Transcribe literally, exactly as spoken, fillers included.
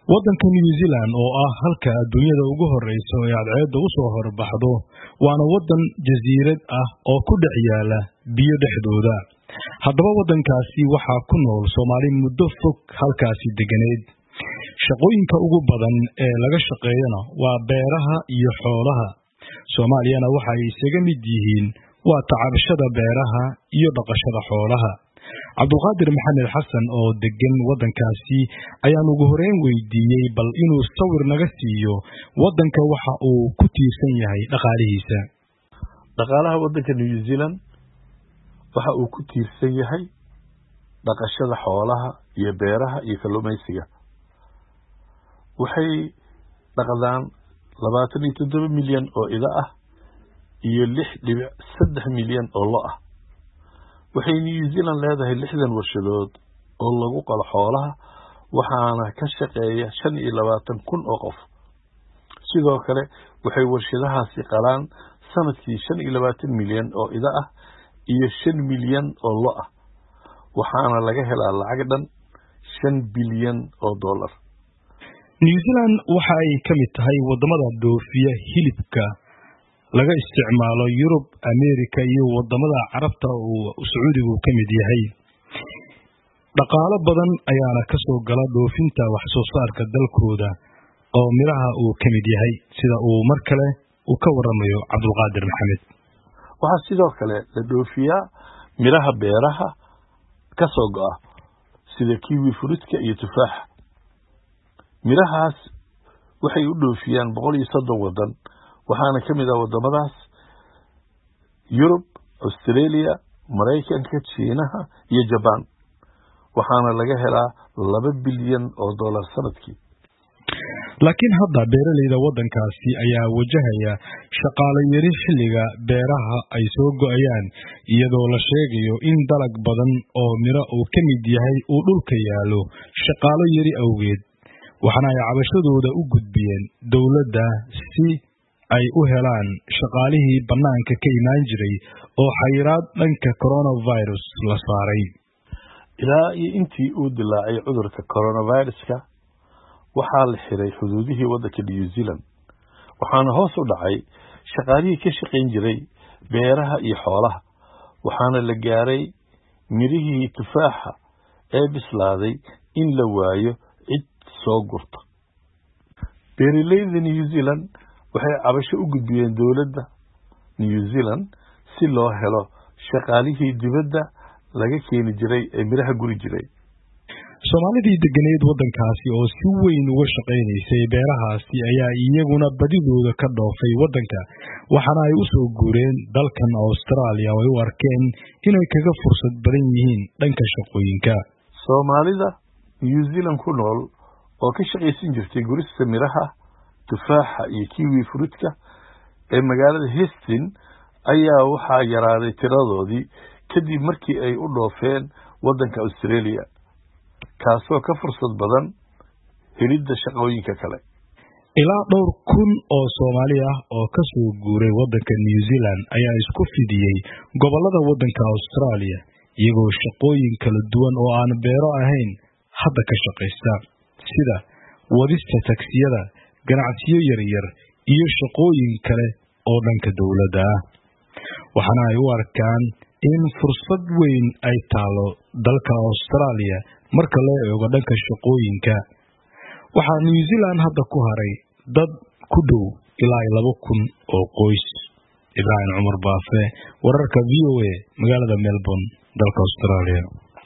waddanka New Zealand oo ah halka adduunyada ugu horeysa ee cadceedda u soo horbaxdo waana waddan jasiirad ah oo ku dhex yaala biyo dhexdooda. Haddaba waddankaasi waxaa ku nool Soomaali muddo fog halkaasi deganeed. Shaqooyinka ugu badan ee laga shaqeeyana waa beeraha iyo xoolaha. Soomaaliyana waxa ay isaga mid yihiin waa tacabashada beeraha iyo dhaqashada xoolaha. Cabdulqaadir Maxamed Xasan oo degan waddankaasi ayaan ugu horeyn weydiiyay bal inuu sawir naga siiyo waddanka waxa uu ku tiirsan yahay dhaqaalihiisa. Dhaqaalaha waddanka New Zealand waxa uu ku tiirsan yahay dhaqashada xoolaha iyo beeraha iyo kalluumaysiga. Waxay dhaqdaan labaatan iyo toddoba milyan oo ida ah iyo lix dhibic saddex milyan oo lo ah. waxay New Zealand leedahay lixdan warshadood oo lagu qalo xoolaha waxaana ka shaqeeya shan iyo labaatan kun oo qof. Sidoo kale waxay warshadahaasi qalaan sanadkii shan iyo labaatan milyan oo ida ah iyo shan milyan oo lo ah. waxaana laga helaa lacag dhan shan bilyan oo dollar. New Zealand waxa ay ka mid tahay wadamada dhoofiya hilibka laga isticmaalo Yurub, Amerika iyo wadamada Carabta oo Sacuudigu ka mid yahay. Dhaqaale badan ayaana ka soo gala dhoofinta wax soo saarka dalkooda oo miraha uu ka mid yahay sida uu mar kale uu ka waramayo Cabdulqaadir Maxamed. Waxa sidoo kale la dhoofiyaa miraha beeraha ka soo go'a sida kiwi fruitka iyo tufaaxa. Mirahaas waxay u dhoofiyaan boqol iyo soddon wadan waxaana ka mid ah wadamadaas Yurub, Australia, Mareykanka, Shiinaha iyo Japan. waxaana laga helaa laba bilyan oo dollar sanadkii. Laakiin hadda beeralayda waddankaasi ayaa wajahaya shaqaale yari xilliga beeraha ay soo go'ayaan iyadoo la sheegayo in dalag badan oo miro uu ka mid yahay uu dhulka yaalo shaqaale yari awgeed. waxaana ay cabashadooda u gudbiyeen dawladda si ay u helaan shaqaalihii bannaanka ka imaan jiray oo xayiraad dhanka coronavirus la saaray. ilaa iyo intii uu dilaacay cudurka coronaviruska waxaa la xiray xuduudihii waddanka New Zealand waxaana hoos u dhacay shaqaalihii ka shaqayn jiray beeraha iyo xoolaha waxaana la gaaray mirihii tufaaxa ee bislaaday in la waayo cid soo gurta. beeralayda New Zealand waxay cabasho u gudbiyeen dawladda New Zealand si loo helo shaqaalihii dibadda laga keeni jiray ee miraha guri jiray. Soomaalidii deganeed waddankaasi oo si weyn uga shaqeynaysay beerahaasi ayaa iyaguna badidooda ka dhoofay waddanka waxaana ay u soo guureen dalkan Australia oo ay u arkeen inay kaga fursad badan yihiin dhanka shaqooyinka. Soomaalida New Zealand ku nool oo ka shaqaysan jirtay gurista miraha tufaaxa iyo kiwi fruitka ee magaalada Hastings ayaa waxaa yaraaday tiradoodii kadib markii ay u dhoofeen waddanka Australia kaasoo ka fursad badan helidda shaqooyinka kale. ilaa dhowr kun oo Soomaali ah oo ka soo guuray waddanka New Zealand ayaa isku fidiyay gobolada waddanka Australia iyagoo shaqooyin kala duwan oo aan beero ahayn hadda ka shaqeysta sida wadista taksiyada, ganacsiyo yaryar iyo shaqooyin kale oo dhanka dawladda ah. waxaana ay u arkaan in fursad weyn ay taalo dalka Australia marka loo eego dhanka shaqooyinka. waxaa New Zealand hadda ku haray dad ku dhow ilaa laba kun oo qoys. Ibrahim Cumar Baafe, wararka V O A, magaalada Melbourne, dalka Australia.